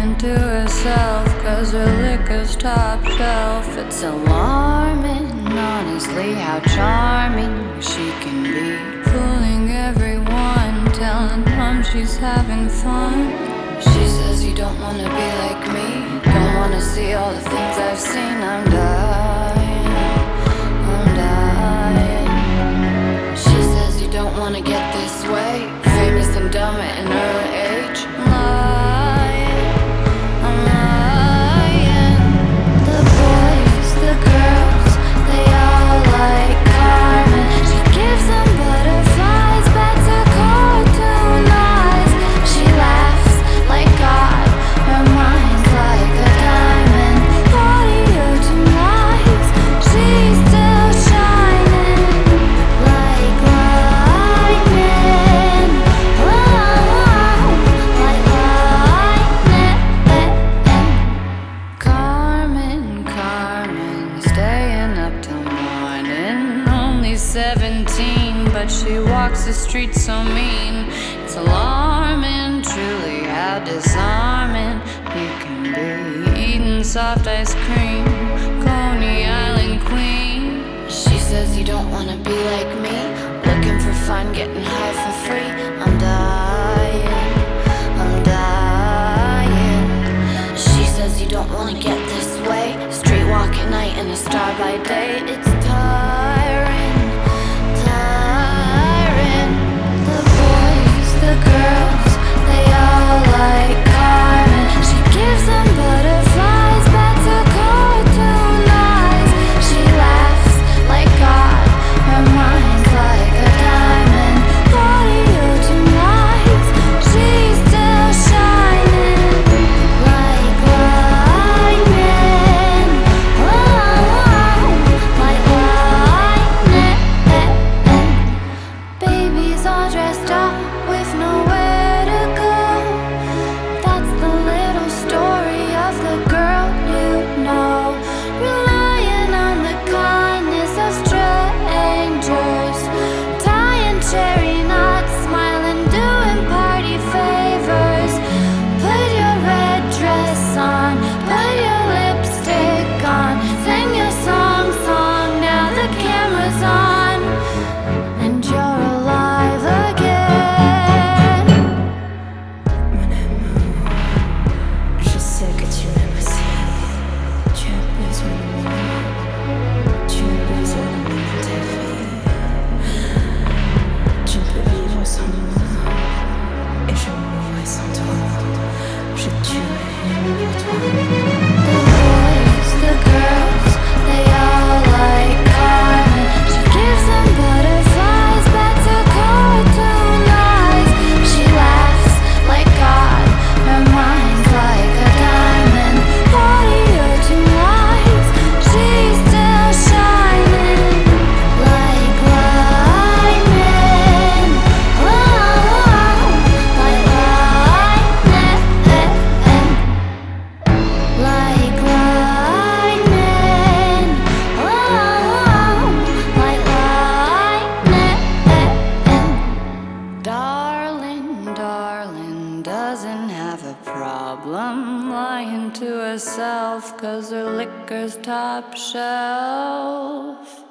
lying to herself, cause her liquor's top shelf. It's alarming, honestly, how charming she can be. Fooling everyone, telling them she's having fun. She says you don't wanna be like me, don't wanna see all the things I've seen. I'm dying, I'm dying. She says you don't wanna get this way, famous and dumb at an early age. Lying, I'm lying. The boys, the girls, they all like Carmen. She gives them butterflies, bats her cartoon eyes. She laughs like God, her mind's like a diamond. Body of two lies, she's still shining like lightning. Oh, like lightning. Carmen, Carmen, staying up till morning. Only 17, but she walks the streets so mean. It's alarming, truly, how disarming you can be. Eating soft ice cream, Coney Island queen. She says you don't wanna be like me, looking for fun, getting high for free. I'm dying, I'm dying. She says you don't wanna get this way, street walk at night and a star by day. It's tiring, tiring. The boys, the girls, they all like Carmen. She gives them butterflies, bats her cartoon eyes. She laughs like God, her mind's like a diamond. Body of two lies, she's still shining like lightning. Oh, like lightning. Babies all dressed up with nowhere to go. That's the little story of the girl you know. Relying on the kindness of strangers, tying cherry knots, smiling, doing party favors. Put your red dress on, put your lipstick on, sing your song, now the camera's on, and you're alive again. Mon amour, je sais que tu m'aimes aussi. Tu as besoin de moi, tu as besoin de moi dans ta vie. Tu ne peux vivre sans moi, et je mourrai sans toi. Je tuerai pour toi. The boys, the girls, they all like Carmen. She gives them butterflies, bats her cartoon eyes. She laughs like God, her mind's like a diamond. Body of two lies, she's still shining like lightning. Oh, like lightning. Like lightning, oh, like lightning. Darling, darling, doesn't have a problem lying to herself, cause her liquor's top shelf.